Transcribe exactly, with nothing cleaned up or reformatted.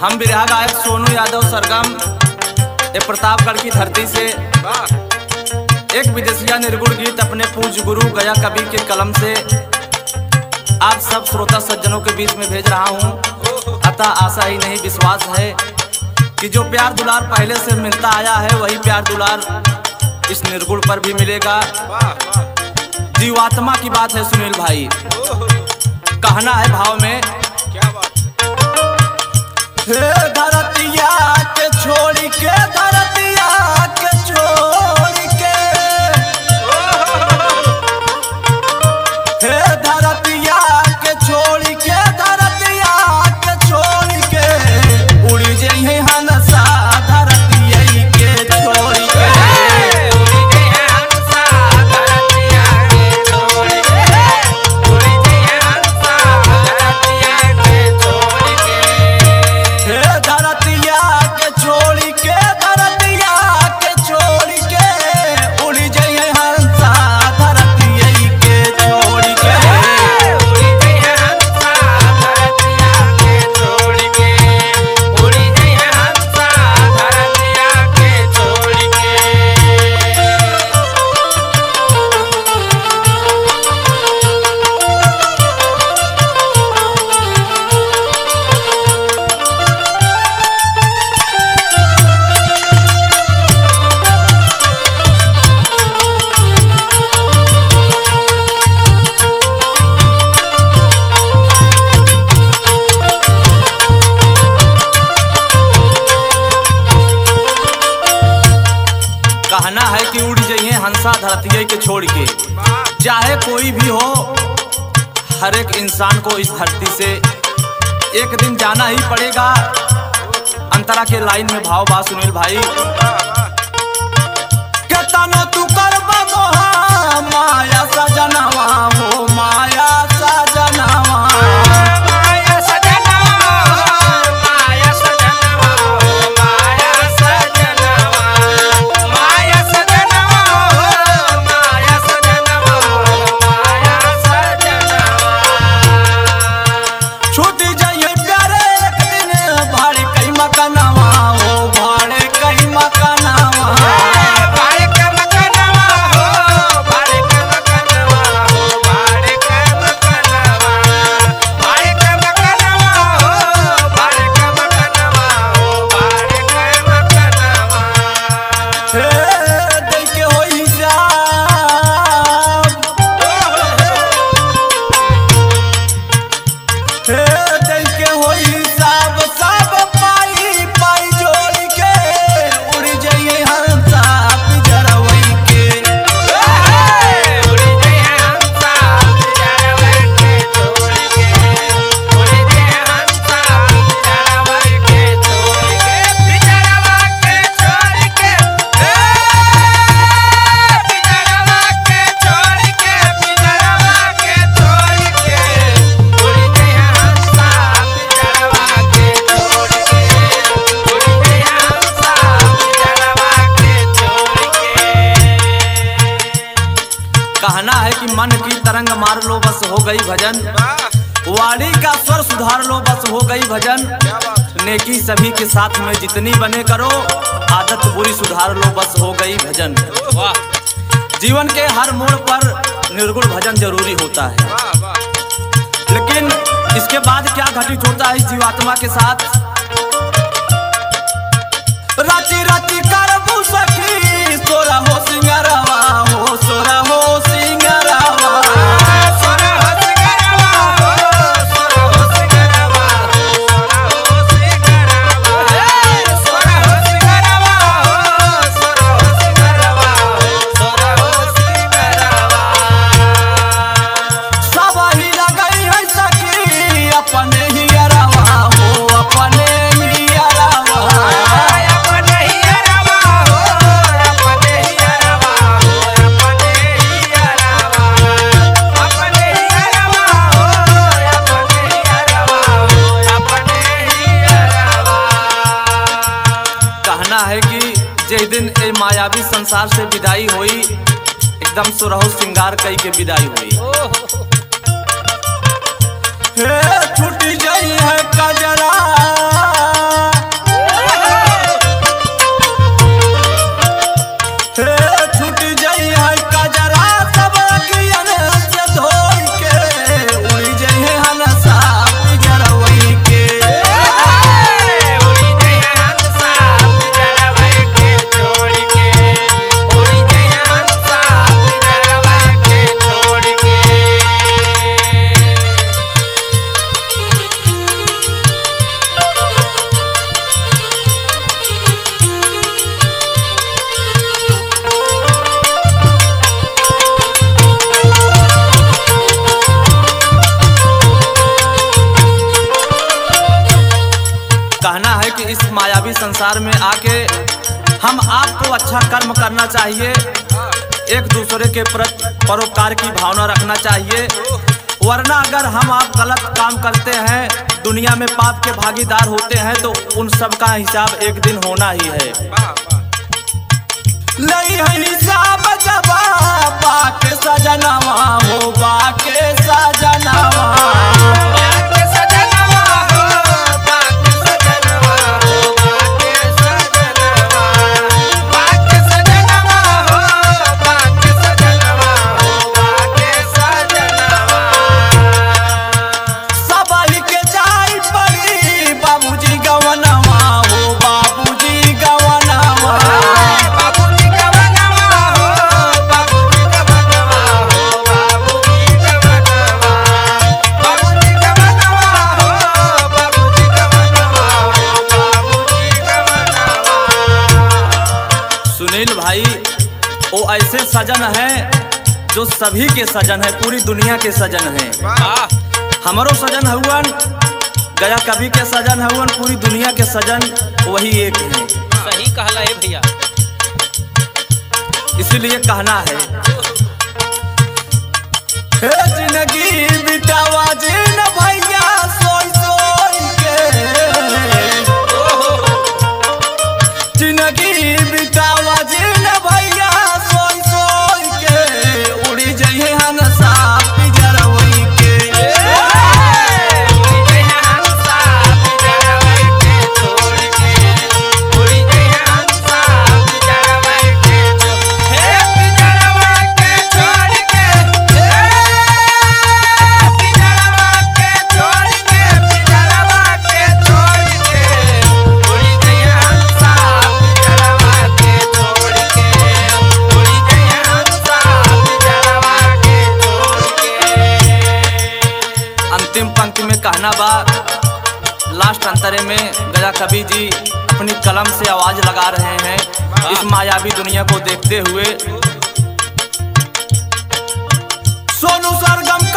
हम बिरहा गायक सोनू यादव सरगम ये प्रतापगढ़ की धरती से एक विदेशिया निर्गुण गीत अपने पूज्य गुरु गया कवि के कलम से आप सब श्रोता सज्जनों के बीच में भेज रहा हूँ। अतः आशा ही नहीं विश्वास है कि जो प्यार दुलार पहले से मिलता आया है वही प्यार दुलार इस निर्गुण पर भी मिलेगा। जीवात्मा की बात है सुनील भाई, कहना है भाव में क्या बात है। धरतिया के छोड़ के धरतिया के छोड़ के हे धरतिया के छोड़ के धरतिया के छोड़ के उड़ जाइए हंसा धरतिया के छोड़ के उड़ जाइए हंसा धरतिया के छोड़ के उड़ जाइए हंसा धरतिया के छोड़ के हे धरतिया के छोड़ के धरतिया के छोड़ के उड़ जाइए हंसा धरतिया के छोड़ के उड़ जाइए हंसा धरतिया के छोड़ के उड़ जाइए हंसा धरतिया के छोड़ के। कहना है कि उड़ जाइए हंसा धरतिया के छोड़ के, चाहे कोई भी हो हर एक इंसान को इस धरती से एक दिन जाना ही पड़ेगा। अंतरा के लाइन में भाव बा सुनील भाई, केतनो तू करबा मोहा माया सजनवा हो माया सजनवा माया सजनवा माया सजनवा माया सजनवा माया सजनवा माया सजनवा माया सजनवा छूट जाइए प्यारे एक दिन भाड़े कई मकानवा हो भाड़े कई मकानवा भाड़े के मकानवा हो भाड़े के मकानवा हो भाड़े के मकानवा भाड़े के मकानवा हो भाड़े के मकानवा हो भाड़े के मकानवा हे दे के होई जाब हे दे के होई सब सब पाई पाई जोड़ के उड़ जाइए हंसा पिजरवई के उड़ जाइए हंसा पिजरवई के छोड़ के उड़ जाइए हंसा पिजरवई के छोड़ के पिजरवा के छोड़ के हे पिजरवा के छोड़ के पिजरवा के छोड़ के उड़ जाइए हंसा पिजरवा के छोड़ के उड़ जाइए हंसा पिजरवा के छोड़ के। कहना है कि मन की तरंग मार लो बस हो गई भजन, वाणी का स्वर सुधार लो बस हो गई भजन, क्या बात नेकी सभी के साथ में जितनी बने करो आदत बुरी सुधार लो बस हो गई भजन। वाह, जीवन के हर मोड़ पर निर्गुण भजन जरूरी होता है, वाह वाह लेकिन इसके बाद क्या घटित होता है इस जीवात्मा के साथ। राची राची करबू सखी सोरा हो सिंगरवा हो सोरा हो सिंगरवा सोरा हो सिंगरवा हो सोरा हो सिंगरवा सोरा हो सिंगरवा हे सोरा हो सिंगरवा हो सोरा हो सिंगरवा सोरा हो सिंगरवा सब ही लगई है सखी अपने ही अरवा हो अपने ही अरवा अपने ही अरवा हो अपने ही अरवा हो अपने ही अरवा अपने ही अरवा हो अपने ही अरवा हो अपने ही अरवा। कहना है कि जिस दिन ए मायावी संसार से विदाई हुई एकदम सुरहो श्रृंगार कई के विदाई हुई। हे छूट जाई है कजरा कहना है कि इस मायावी संसार में आके हम आपको अच्छा कर्म करना चाहिए, एक दूसरे के प्रति परोपकार की भावना रखना चाहिए, वरना अगर हम आप गलत काम करते हैं, दुनिया में पाप के भागीदार होते हैं, तो उन सब का हिसाब एक दिन होना ही है। नहीं है हिसाब जवाब बाके सजनवा हो, बाके सजनवा भाई, वो ऐसे सजन है जो सभी के सजन है, पूरी दुनिया के सजन है। हमारो सजन हुवन, गया कवि के सजन हुवन, पूरी दुनिया के सजन वही एक है। सही कहला है भैया। इसीलिए कहना है, हे जिंदगी बितावा जिन भैया सोई सोई के, जिंदगी बितावा जिन भैया सोई सोई के, उड़ी जइहे हंसा पिजरवई के, उड़ी जइहे हंसा पिजरवई के छोड़ के, उड़ी जइहे हंसा पिजरवई के छोड़, हे पिजरवई के छोड़ के, हे पिजरवा के छोड़ के, पिजरवा के छोड़ के, उड़ी जइहे हंसा पिजरवा के छोड़ के, उड़ी जइहे हंसा पिजरवा के छोड़ के। अंतिम पंक्ति में कहना बा, लास्ट अंतरे में गया कवि जी अपनी कलम से आवाज लगा रहे हैं इस मायावी दुनिया को देखते हुए। सोनू सरगम